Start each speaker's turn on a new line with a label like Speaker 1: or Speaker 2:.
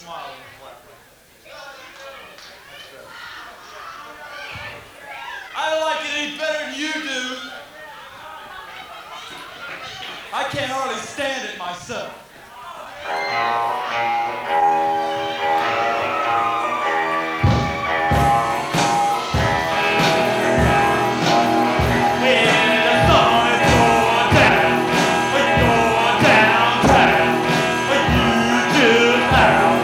Speaker 1: smile on the flat one. I don't like it any better than you do. I can't hardly stand it myself.